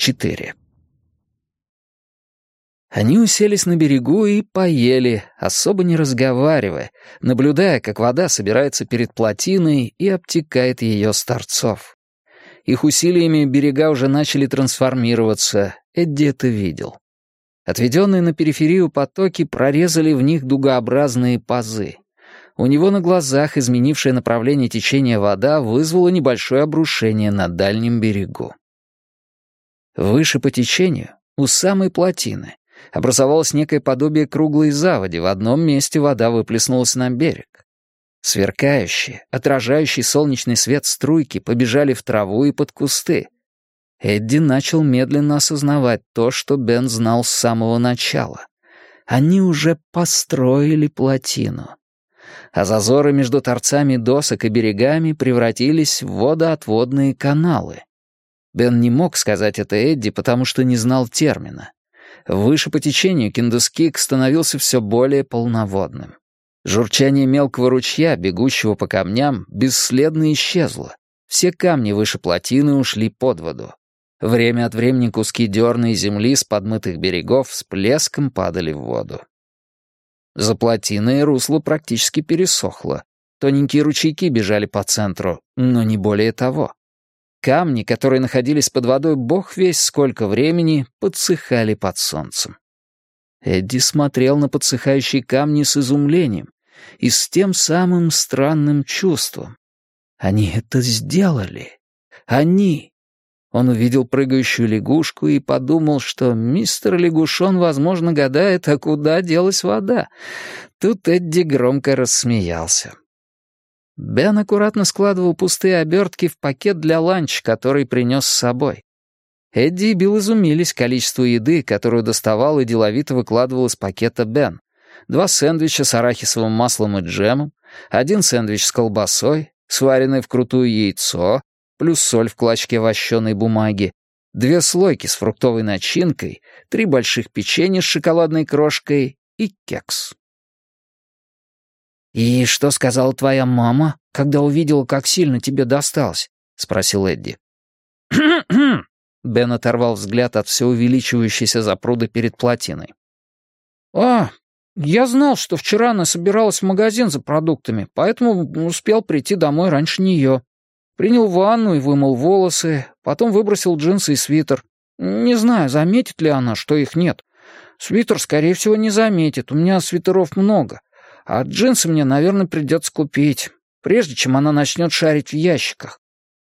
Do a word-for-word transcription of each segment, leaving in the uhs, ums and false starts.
четыре. Они уселись на берегу и поели, особо не разговаривая, наблюдая, как вода собирается перед плотиной и обтекает ее с торцов. Их усилиями берега уже начали трансформироваться, Эдди это видел. Отведенные на периферию потоки прорезали в них дугообразные пазы. У него на глазах изменившее направление течения вода вызвало небольшое обрушение на дальнем берегу. Выше по течению, у самой плотины, образовалось некое подобие круглой заводи, в одном месте вода выплеснулась на берег. Сверкающие, отражающие солнечный свет струйки побежали в траву и под кусты. Эдди начал медленно осознавать то, что Бен знал с самого начала. Они уже построили плотину. А зазоры между торцами досок и берегами превратились в водоотводные каналы. Бен не мог сказать это Эдди, потому что не знал термина. Выше по течению Киндускик становился все более полноводным. Журчание мелкого ручья, бегущего по камням, бесследно исчезло. Все камни выше плотины ушли под воду. Время от времени куски дерна и земли с подмытых берегов с плеском падали в воду. За плотиной русло практически пересохло. Тоненькие ручейки бежали по центру, но не более того. Камни, которые находились под водой бог весть сколько времени, подсыхали под солнцем. Эдди смотрел на подсыхающие камни с изумлением и с тем самым странным чувством. Они это сделали. Они. Он увидел прыгающую лягушку и подумал, что мистер Лягушон, возможно, гадает, а куда делась вода. Тут Эдди громко рассмеялся. Бен аккуратно складывал пустые обертки в пакет для ланча, который принес с собой. Эдди и Билл изумились количеству еды, которую доставал и деловито выкладывал из пакета Бен. Два сэндвича с арахисовым маслом и джемом, один сэндвич с колбасой, сваренное вкрутую яйцо, плюс соль в клочке вощеной бумаги, две слойки с фруктовой начинкой, три больших печенья с шоколадной крошкой и кекс. «И что сказала твоя мама, когда увидела, как сильно тебе досталось?» — спросил Эдди. Бен оторвал взгляд от все увеличивающейся запруды перед плотиной. «А, я знал, что вчера она собиралась в магазин за продуктами, поэтому успел прийти домой раньше нее. Принял ванну и вымыл волосы, потом выбросил джинсы и свитер. Не знаю, заметит ли она, что их нет. Свитер, скорее всего, не заметит, у меня свитеров много. А джинсы мне, наверное, придется купить, прежде чем она начнет шарить в ящиках».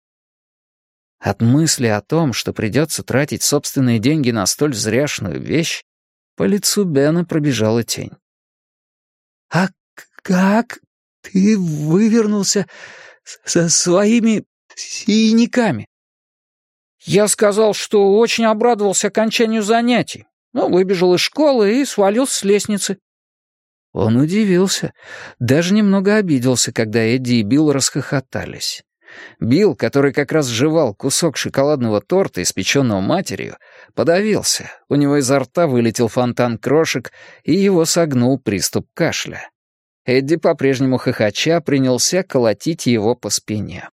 От мысли о том, что придется тратить собственные деньги на столь зряшную вещь, по лицу Бена пробежала тень. «А как ты вывернулся со своими синяками?» «Я сказал, что очень обрадовался окончанию занятий. Ну, выбежал из школы и свалился с лестницы». Он удивился, даже немного обиделся, когда Эдди и Билл расхохотались. Билл, который как раз жевал кусок шоколадного торта, испеченного матерью, подавился. У него изо рта вылетел фонтан крошек, и его согнул приступ кашля. Эдди, по-прежнему хохоча, принялся колотить его по спине.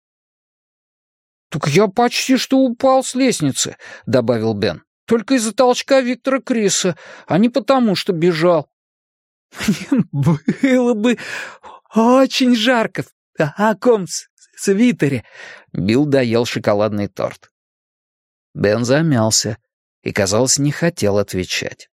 «Так я почти что упал с лестницы», — добавил Бен. «Только из-за толчка Виктора Криса, а не потому, что бежал». «Мне было бы очень жарко в таком свитере», — Билл доел шоколадный торт. Бен замялся и, казалось, не хотел отвечать.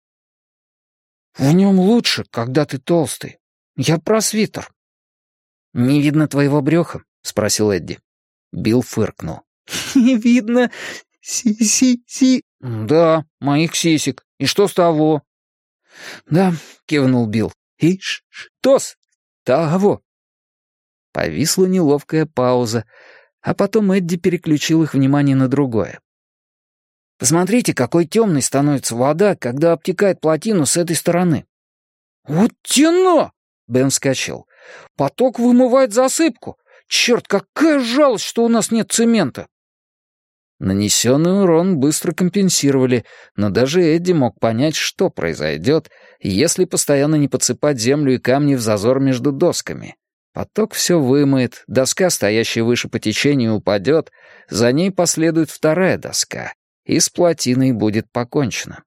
«В нем лучше, когда ты толстый. Я про свитер». «Не видно твоего брюха?» — спросил Эдди. Билл фыркнул. «Не видно си-си-си...» «Да, моих сисек. И что с того?» «Да», — кивнул Билл. «И что с того?» Повисла неловкая пауза, а потом Эдди переключил их внимание на другое. «Посмотрите, какой темной становится вода, когда обтекает плотину с этой стороны». «Вот тяна!» — Бен вскочил. «Поток вымывает засыпку. Черт, какая жалость, что у нас нет цемента!» Нанесенный урон быстро компенсировали, но даже Эдди мог понять, что произойдет, если постоянно не подсыпать землю и камни в зазор между досками. Поток все вымоет, доска, стоящая выше по течению, упадет, за ней последует вторая доска, и с плотиной будет покончено.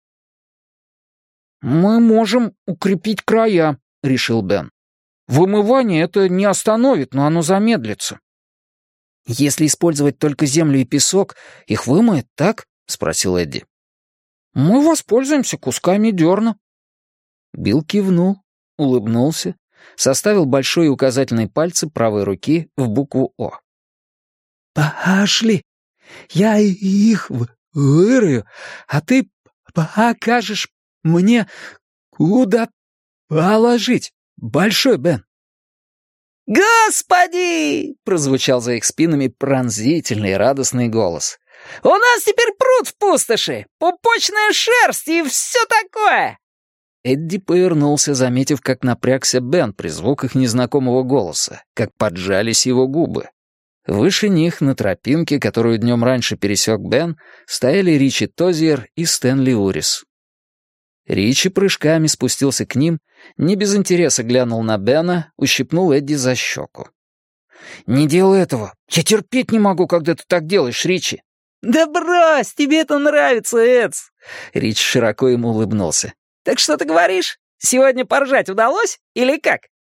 «Мы можем укрепить края», — решил Бен. «Вымывание это не остановит, но оно замедлится». «Если использовать только землю и песок, их вымоет, так?» — спросил Эдди. «Мы воспользуемся кусками дерна». Билл кивнул, улыбнулся, составил большой и указательный пальцы правой руки в букву «О». «Пошли, я их вырою, а ты покажешь мне, куда положить, Большой Бен». «Господи!» — прозвучал за их спинами пронзительный и радостный голос. «У нас теперь пруд в пустоши, пупочная шерсть и все такое!» Эдди повернулся, заметив, как напрягся Бен при звуках незнакомого голоса, как поджались его губы. Выше них, на тропинке, которую днем раньше пересек Бен, стояли Ричи Тозиер и Стэнли Урис. Ричи прыжками спустился к ним, не без интереса глянул на Бена, ущипнул Эдди за щеку. «Не делай этого! Я терпеть не могу, когда ты так делаешь, Ричи!» «Да брось, тебе это нравится, Эдс!» Ричи широко ему улыбнулся. «Так что ты говоришь? Сегодня поржать удалось или как?»